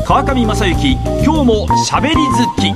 川上正幸、今日もしゃべり好き。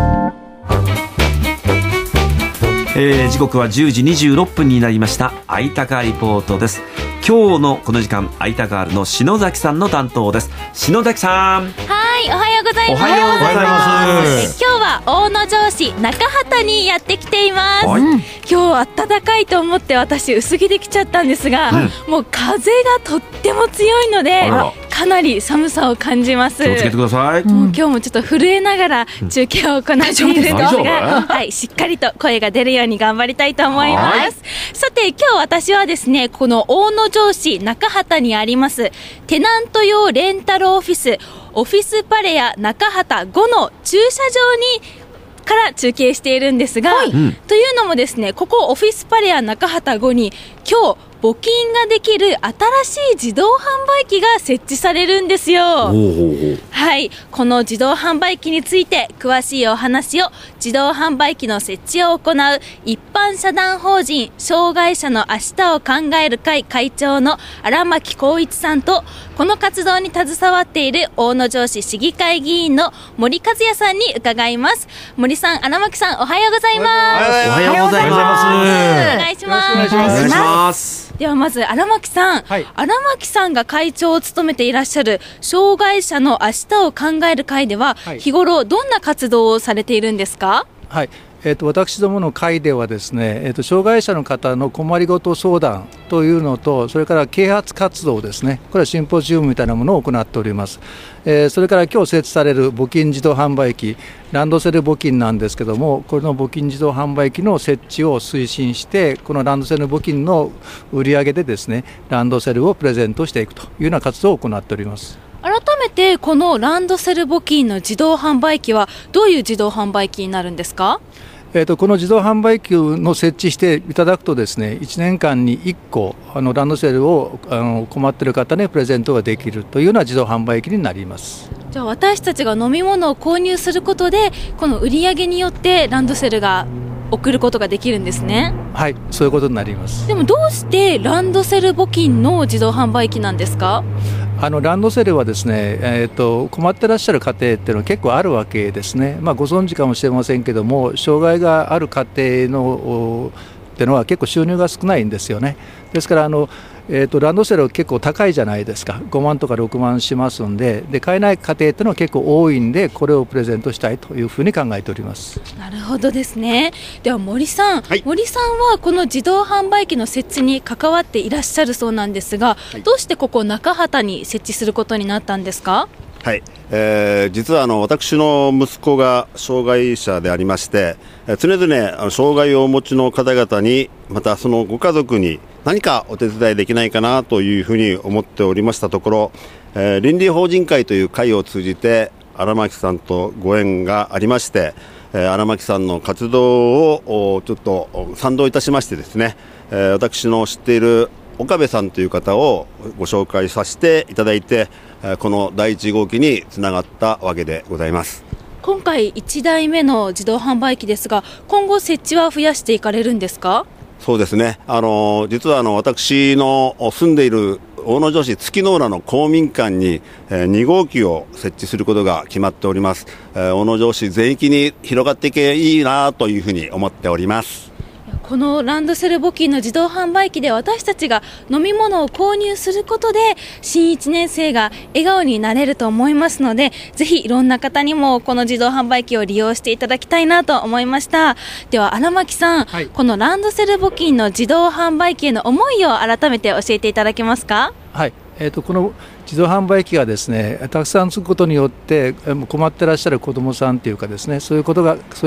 時刻は10時26分になりました。あいたかリポートです。今日のこの時間、あいたかーるの篠崎さんの担当です。篠崎さん。 はい、おはようございます。 おはようございます。 今日は大野城市中畑にやってきています。 はい、 今日暖かいと思って私薄着で来ちゃったんですが、もう風がとっても強いのでかなり寒さを感じます。 気をつけてください。 もう今日もちょっと震えながら中継を行っているんですが、はい、しっかりと声が出るように頑張りたいと思います。さて今日私はですね、この大野城市中畑にありますテナント用レンタルオフィスパレア中畑5の駐車場にから中継しているんですが、というのもですね、ここオフィスパレア中畑5に今日募金ができる新しい自動販売機が設置されるんですよ。はい、この自動販売機について詳しいお話を自動販売機の設置を行う一般社団法人障害者の明日を考える会会長の荒牧光一さんと、この活動に携わっている大野城市市議会議員の森和也さんに伺います。森さん、荒牧さん、おはようございます。 おはようございます。 お願いします。 お願いします。 ではまず荒牧さん、荒牧さんが会長を務めていらっしゃる障害者の明日を考える会では、日頃どんな活動をされているんですか？ はい、私どもの会ではですね、障害者の方の困りごと相談というのと、それから啓発活動ですね、これはシンポジウムみたいなものを行っております。それから今日設置される募金自動販売機、ランドセル募金なんですけども、これの募金自動販売機の設置を推進して、このランドセル募金の売り上げでですね、ランドセルをプレゼントしていくというような活動を行っております。 改めてこのランドセル募金の自動販売機はどういう自動販売機になるんですか？ この自動販売機の設置していただくとですね、1年間に1個ランドセルを困っている方にプレゼントができるというような自動販売機になります。 じゃあ私たちが飲み物を購入することで、この売り上げによってランドセルが送ることができるんですね。 はい、そういうことになります。 でもどうしてランドセル募金の自動販売機なんですか？ ランドセルはですね、困ってらっしゃる家庭っていうのは結構あるわけですね。ご存知かもしれませんけども、障害がある家庭のっていうのは結構収入が少ないんですよね。ですからランドセルは結構高いじゃないですか。5万とか6万しますんで、買えない家庭っていうのは結構多いんで、これをプレゼントしたいというふうに考えております。 なるほどですね。では森さん、森さんはこの自動販売機の設置に関わっていらっしゃるそうなんですが、どうしてここ中畑に設置することになったんですか？ はい、実は私の息子が障害者でありまして、常々障害をお持ちの方々に、またそのご家族に何かお手伝いできないかなというふうに思っておりましたところ、倫理法人会という会を通じて荒牧さんとご縁がありまして、荒牧さんの活動をちょっと賛同いたしましてですね、私の知っている岡部さんという方をご紹介させていただいて、この第1号機につながったわけでございます。 今回1台目の自動販売機ですが、今後設置は増やしていかれるんですか？ そうですね、実は私の住んでいる大野城市月の浦の公民館に2号機を設置することが決まっております。大野城市全域に広がっていけばいいなというふうに思っております。 このランドセル募金の自動販売機で私たちが飲み物を購入することで新1年生が笑顔になれると思いますので、ぜひいろんな方にもこの自動販売機を利用していただきたいなと思いました。では荒牧さん、このランドセル募金の自動販売機への思いを改めて教えていただけますか？ はい、この自動販売機がですね、たくさんつくことによって困ってらっしゃる子どもさんというかですね、そういう方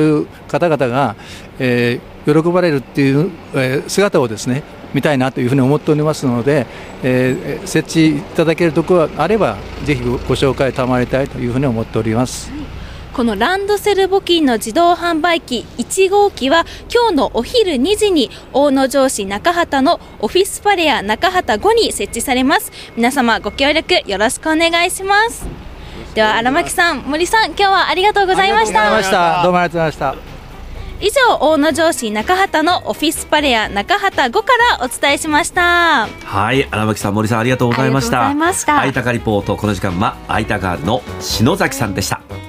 々が、喜ばれるっていう、姿をですね見たいなというふうに思っておりますので、設置いただけるところがあればぜひご紹介賜りたいというふうに思っております。 このランドセル募金の自動販売機1号機は今日のお昼2時に大野城市中畑のオフィスパレア中畑5に設置されます。皆様ご協力よろしくお願いします。では荒牧さん、森さん、今日はありがとうございました。 どうもありがとうございました。 以上、大野城市中畑のオフィスパレア中畑5からお伝えしました。 はい、荒牧さん、森さん、ありがとうございました。 ありがとうございました。 あいたかリポート、この時間はあいたガールの篠崎さんでした。